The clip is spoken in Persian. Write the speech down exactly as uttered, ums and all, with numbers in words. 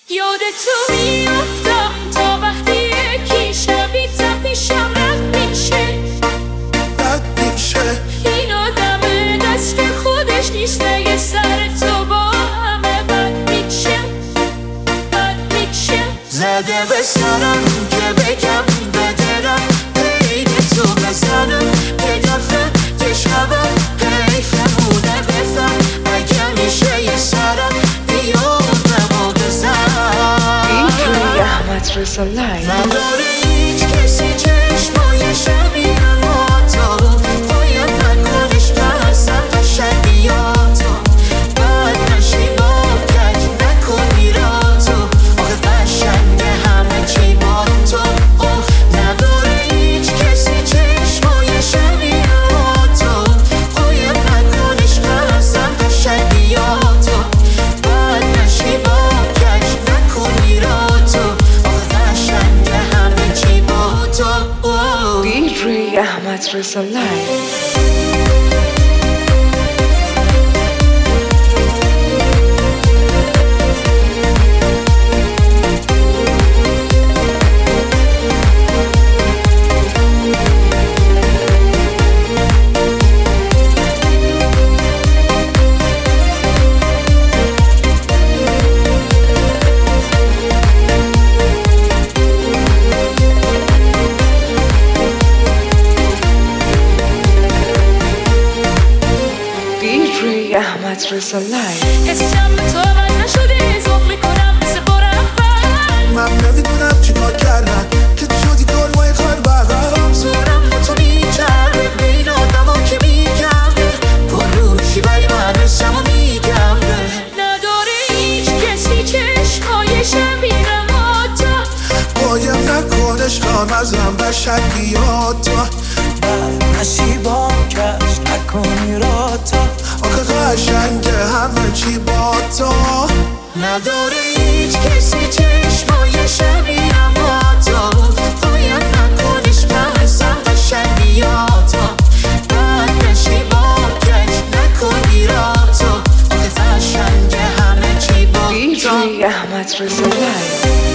یاد تو میافتم تا وقتی یکی شبی تپیشم رد میشه رد میشه این آدم دست خودش نیست اگه سر تو با همه بد میشه بد میشه زده به سرم که بگم بدرم عید تو بزنم یه دفعه یه شبم حیفمونه بفهم اگه میشه یه سرم بیادم و بزن دیجی احمد رضا لایو نداره هیچ کسی چشمای شبیه ما تو باید نکنش بسم شبیاتو بعد نشی با کج نکنی را تو آخه قشنگه همه چی با تو نداره هیچ کسی چشمای شبیه ما تو باید نکنش بسم شبیاتو بعد نشی با کج نکنی را تو آخه قشنگه همه چی با تو دیجی احمد رضا لایو دیجی احمد رضا لایو حسم به تو عوض نشده ذوق میکنم مثل بار اول من نمیدونم چی کار کردن که شدی کل مای خان بغم سرم با تو میچرده بین آدم ها که میگمه پر روشی ولی من حسم و میگمه نداره هیچ کسی چشمای شبیه ما تو باید نکنش کام ازم بشد بیاد تو بعد نشی با کش نکنی را تو آخه قشنگه همه چی با تو نداره هیچ کسی چشمای شبیه ما تو باید نکنش بسم قشنگ بیاد تو بعد نشی با کش نکنی را تو آخه قشنگه همه چی با تو دیجی احمد رضا لایو